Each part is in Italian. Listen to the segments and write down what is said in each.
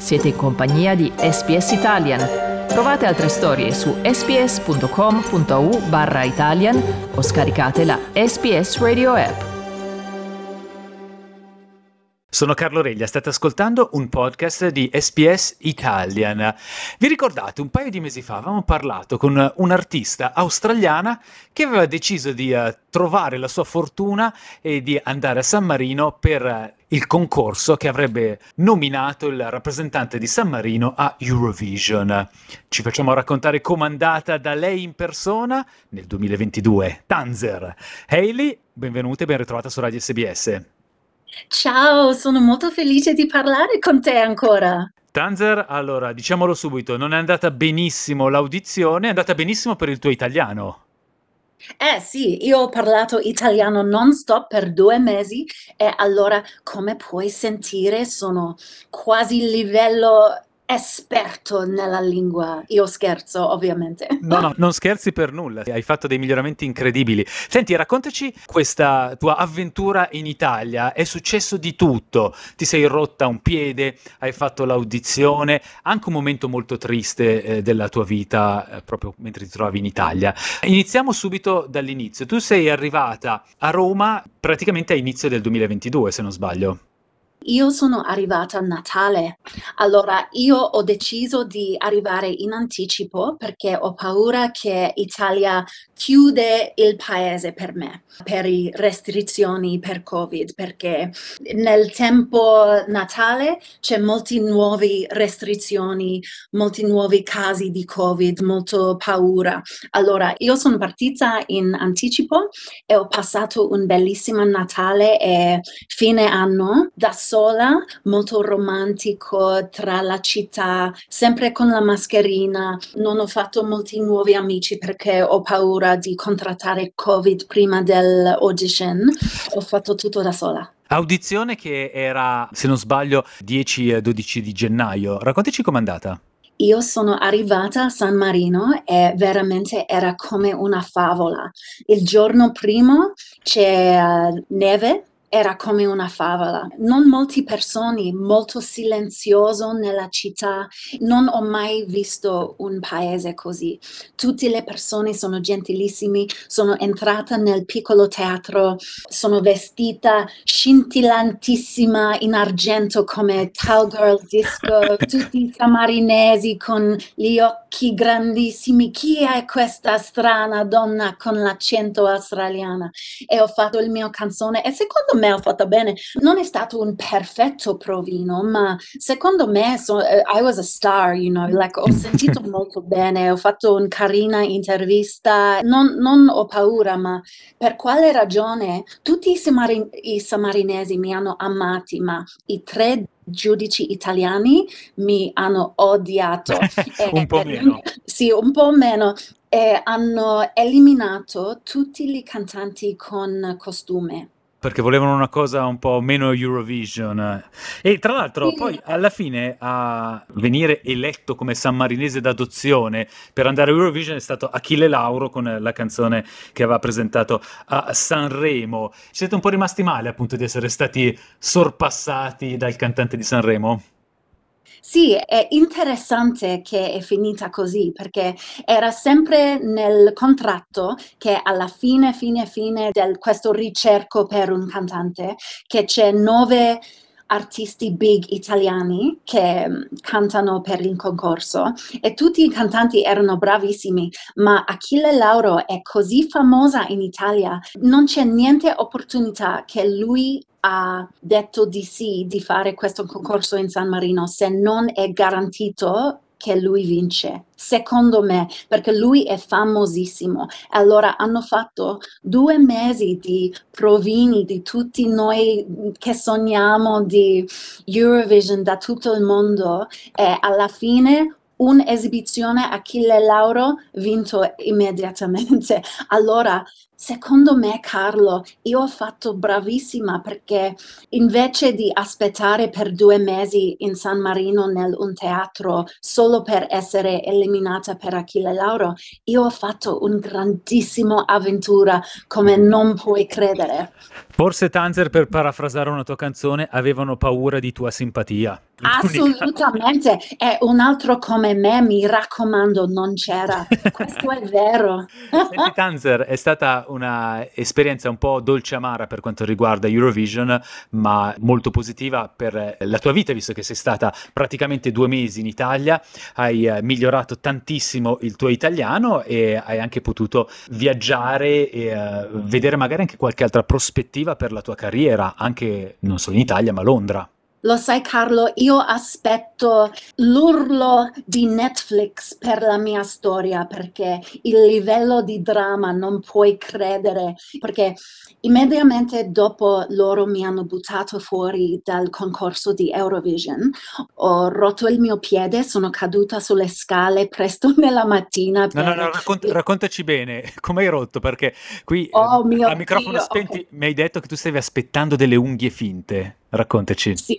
Siete in compagnia di SPS Italian. Trovate altre storie su sps.com.au/Italian o scaricate la SPS Radio app. Sono Carlo Reglia, state ascoltando un podcast di SPS Italian. Vi ricordate, un paio di mesi fa avevamo parlato con un'artista australiana che aveva deciso di trovare la sua fortuna e di andare a San Marino per il concorso che avrebbe nominato il rappresentante di San Marino a Eurovision. Ci facciamo raccontare com'è andata da lei in persona nel 2022. Tanzer. Hayley, benvenuta e ben ritrovata su Radio SBS. Ciao, sono molto felice di parlare con te ancora. Tanzer, allora, diciamolo subito, non è andata benissimo l'audizione, è andata benissimo per il tuo italiano. Sì, io ho parlato italiano non-stop per 2 mesi e allora, come puoi sentire, sono quasi livello esperto nella lingua. Io scherzo, ovviamente. No, non scherzi per nulla, hai fatto dei miglioramenti incredibili. Senti, raccontaci questa tua avventura in Italia, è successo di tutto, ti sei rotta un piede, hai fatto l'audizione, anche un momento molto triste della tua vita, proprio mentre ti trovavi in Italia. Iniziamo subito dall'inizio, tu sei arrivata a Roma praticamente a inizio del 2022, se non sbaglio. Io sono arrivata a Natale, allora io ho deciso di arrivare in anticipo perché ho paura che Italia chiude il paese per me, per le restrizioni per Covid, perché nel tempo Natale c'è molte nuove restrizioni, molti nuovi casi di Covid, molto paura. Allora io sono partita in anticipo e ho passato un bellissimo Natale e fine anno da sola, molto romantico tra la città, sempre con la mascherina. Non ho fatto molti nuovi amici perché ho paura di contrattare Covid prima dell'audition. Ho fatto tutto da sola. Audizione che era, se non sbaglio, 10 e 12 di gennaio. Raccontaci com'è andata. Io sono arrivata a San Marino e veramente era come una favola. Il giorno prima c'è neve, era come una favola. Non molte persone, molto silenzioso nella città. Non ho mai visto un paese così. Tutte le persone sono gentilissime. Sono entrata nel piccolo teatro, sono vestita scintillantissima in argento come cowgirl disco, tutti samarinesi con gli occhi grandissimi. Chi è questa strana donna con l'accento australiano? E ho fatto il mio canzone e secondo me ho fatto bene. Non è stato un perfetto provino, ma secondo me I was a star, like, ho sentito molto bene, ho fatto una carina intervista, non ho paura, ma per quale ragione tutti i samarinesi mi hanno amati, ma i 3 giudici italiani mi hanno odiato. Un po' meno. Sì, un po' meno. E hanno eliminato tutti i cantanti con costume. Perché volevano una cosa un po' meno Eurovision. E tra l'altro Sì. poi alla fine a venire eletto come sammarinese d'adozione per andare a Eurovision è stato Achille Lauro con la canzone che aveva presentato a Sanremo. Siete un po' rimasti male appunto di essere stati sorpassati dal cantante di Sanremo? Sì, è interessante che è finita così, perché era sempre nel contratto che alla fine del questo ricerco per un cantante, che c'è 9 artisti big italiani che cantano per il concorso e tutti i cantanti erano bravissimi, ma Achille Lauro è così famosa in Italia, non c'è niente opportunità che lui ha detto di sì di fare questo concorso in San Marino se non è garantito che lui vince, secondo me, perché lui è famosissimo. Allora hanno fatto 2 mesi di provini di tutti noi che sogniamo di Eurovision da tutto il mondo e alla fine un'esibizione Achille Lauro vinto immediatamente. Allora Secondo me, Carlo, io ho fatto bravissima perché invece di aspettare per 2 mesi in San Marino un teatro solo per essere eliminata per Achille Lauro, io ho fatto un grandissimo avventura come non puoi credere. Forse Tanzer, per parafrasare una tua canzone, avevano paura di tua simpatia. L'unica. Assolutamente, e un altro come me, mi raccomando, non c'era. Questo è vero. Senti, Tanzer, è stata una esperienza un po' dolce amara per quanto riguarda Eurovision, ma molto positiva per la tua vita, visto che sei stata praticamente 2 mesi in Italia, hai migliorato tantissimo il tuo italiano e hai anche potuto viaggiare e vedere magari anche qualche altra prospettiva per la tua carriera, anche non solo in Italia, ma a Londra. Lo sai, Carlo, io aspetto l'urlo di Netflix per la mia storia perché il livello di dramma non puoi credere, perché immediatamente dopo loro mi hanno buttato fuori dal concorso di Eurovision, ho rotto il mio piede, sono caduta sulle scale presto nella mattina No, no, no, per... raccontaci bene come hai rotto, perché qui Oh a mio microfono Dio, ok. spenti mi hai detto che tu stavi aspettando delle unghie finte. Raccontaci. Sì,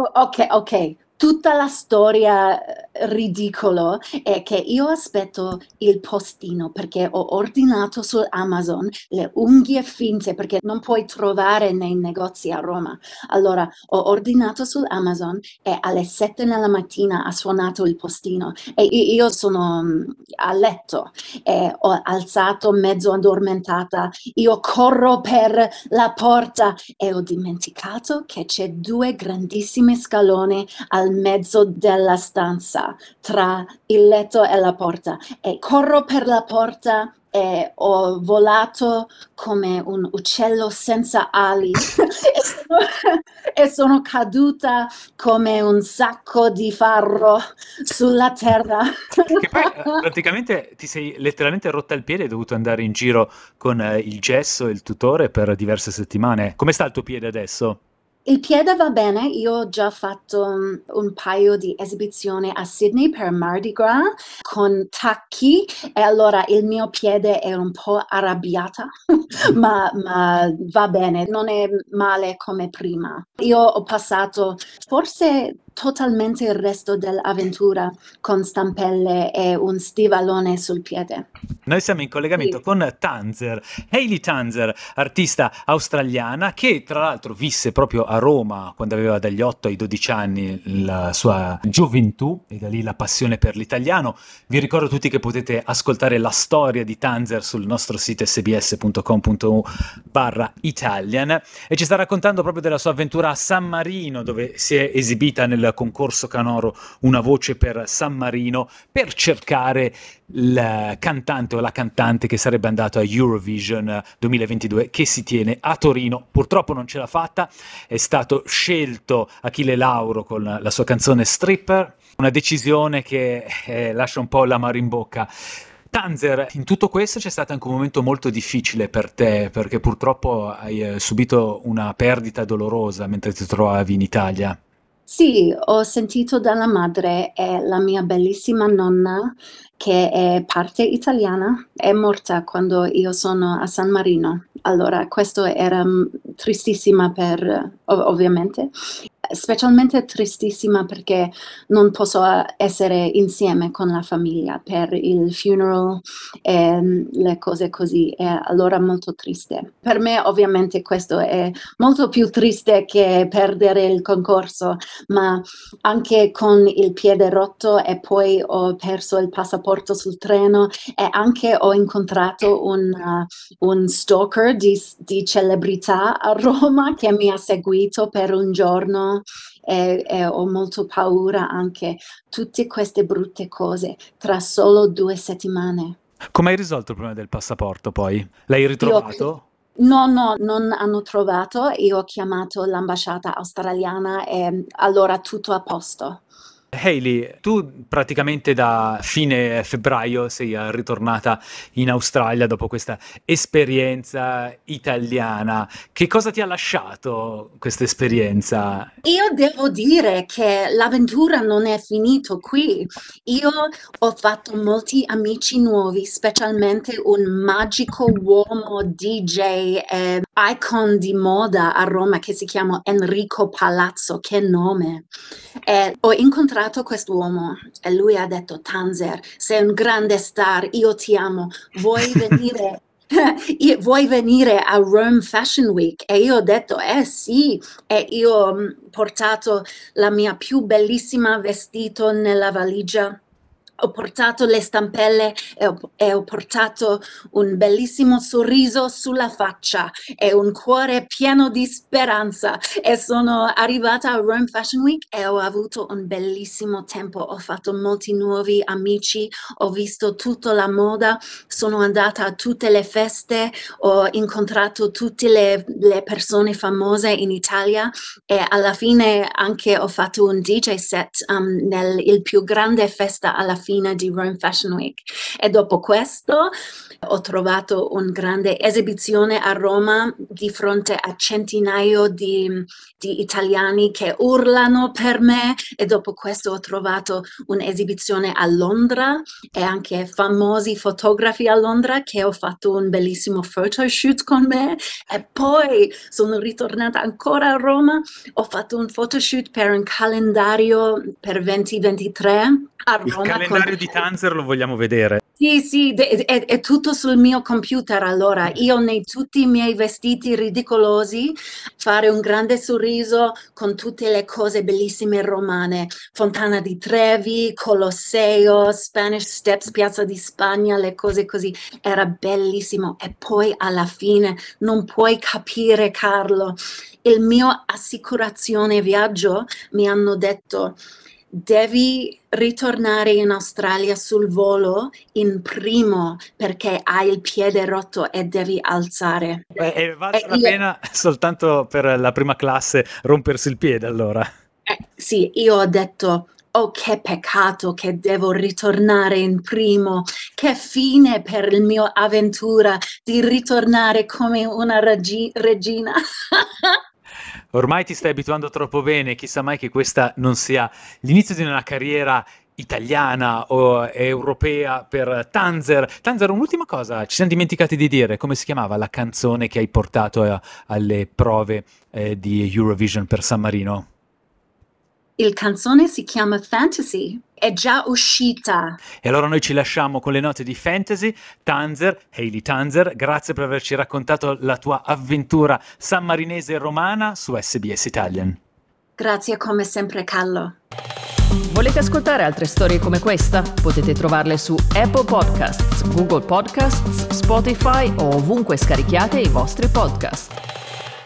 ok. Tutta la storia ridicolo è che io aspetto il postino perché ho ordinato su Amazon le unghie finte perché non puoi trovare nei negozi a Roma. Allora ho ordinato su Amazon e alle 7 della mattina ha suonato il postino e io sono a letto e ho alzato mezzo addormentata. Io corro per la porta e ho dimenticato che c'è 2 grandissimi scaloni al mezzo della stanza tra il letto e la porta e corro per la porta e ho volato come un uccello senza ali e sono caduta come un sacco di farro sulla terra. Che poi praticamente ti sei letteralmente rotta il piede e hai dovuto andare in giro con il gesso e il tutore per diverse settimane. Come sta il tuo piede adesso? Il piede va bene, io ho già fatto un paio di esibizioni a Sydney per Mardi Gras con tacchi e allora il mio piede è un po' arrabbiata, ma va bene, non è male come prima. Io ho passato forse totalmente il resto dell'avventura con stampelle e un stivalone sul piede. Noi siamo in collegamento Sì. con Tanzer, Hailey Tanzer, artista australiana che tra l'altro visse proprio a Roma quando aveva dagli 8 ai 12 anni la sua gioventù e da lì la passione per l'italiano. Vi ricordo tutti che potete ascoltare la storia di Tanzer sul nostro sito sbs.com.u/Italian e ci sta raccontando proprio della sua avventura a San Marino dove si è esibita nel concorso canoro Una voce per San Marino per cercare il cantante o la cantante che sarebbe andato a Eurovision 2022 che si tiene a Torino. Purtroppo non ce l'ha fatta, è stato scelto Achille Lauro con la sua canzone Stripper, una decisione che lascia un po' l'amaro in bocca. Tanzer, in tutto questo c'è stato anche un momento molto difficile per te perché purtroppo hai subito una perdita dolorosa mentre ti trovavi in Italia. Sì, ho sentito dalla madre e la mia bellissima nonna, che è parte italiana, è morta quando io sono a San Marino. Allora, questo era tristissima ovviamente, specialmente tristissima perché non posso essere insieme con la famiglia per il funeral e le cose così, e allora molto triste. Per me ovviamente questo è molto più triste che perdere il concorso, ma anche con il piede rotto e poi ho perso il passaporto sul treno e anche ho incontrato un stalker di celebrità a Roma che mi ha seguito per un giorno e ho molto paura anche tutte queste brutte cose tra solo 2 settimane. Come hai risolto il problema del passaporto poi? L'hai Io ritrovato? No, non hanno trovato. Io ho chiamato l'ambasciata australiana e allora tutto a posto. Hayley, tu praticamente da fine febbraio sei ritornata in Australia dopo questa esperienza italiana. Che cosa ti ha lasciato questa esperienza? Io devo dire che l'avventura non è finito qui. Io ho fatto molti amici nuovi, specialmente un magico uomo DJ e icon di moda a Roma che si chiama Enrico Palazzo, che nome. E ho incontrato quest'uomo e lui ha detto: Tanzer, sei un grande star, io ti amo, vuoi venire? Vuoi venire a Rome Fashion Week? E io ho detto, sì, e io ho portato la mia più bellissima vestito nella valigia. Ho portato le stampelle e ho portato un bellissimo sorriso sulla faccia e un cuore pieno di speranza e sono arrivata a Rome Fashion Week e ho avuto un bellissimo tempo. Ho fatto molti nuovi amici, ho visto tutta la moda, sono andata a tutte le feste, ho incontrato tutte le persone famose in Italia e alla fine anche ho fatto un DJ set nel più grande festa alla fine di Rome Fashion Week. E dopo questo ho trovato una grande esibizione a Roma di fronte a centinaia di italiani che urlano per me e dopo questo ho trovato un'esibizione a Londra e anche famosi fotografi a Londra che ho fatto un bellissimo photoshoot con me e poi sono ritornata ancora a Roma, ho fatto un photoshoot per un calendario per 2023 a Il Roma calendario di Tanzer lo vogliamo vedere. Sì, è tutto sul mio computer allora. Io nei tutti i miei vestiti ridicolosi, fare un grande sorriso con tutte le cose bellissime romane. Fontana di Trevi, Colosseo, Spanish Steps, Piazza di Spagna, le cose così. Era bellissimo. E poi alla fine, non puoi capire, Carlo, il mio assicurazione viaggio mi hanno detto: devi ritornare in Australia sul volo in primo perché hai il piede rotto e devi alzare. È valsa E la pena soltanto per la prima classe rompersi il piede, allora. sì, io ho detto: oh, che peccato che devo ritornare in primo, che fine per il mio avventura di ritornare come una regina. Ormai ti stai abituando troppo bene, chissà mai che questa non sia l'inizio di una carriera italiana o europea per Tanzer. Tanzer, un'ultima cosa, ci siamo dimenticati di dire come si chiamava la canzone che hai portato alle prove di Eurovision per San Marino? Il canzone si chiama Fantasy, è già uscita. E allora noi ci lasciamo con le note di Fantasy. Tanzer, Hayley Tanzer, grazie per averci raccontato la tua avventura sammarinese e romana su SBS Italian. Grazie come sempre, Carlo. Volete ascoltare altre storie come questa? Potete trovarle su Apple Podcasts, Google Podcasts, Spotify o ovunque scarichiate i vostri podcast.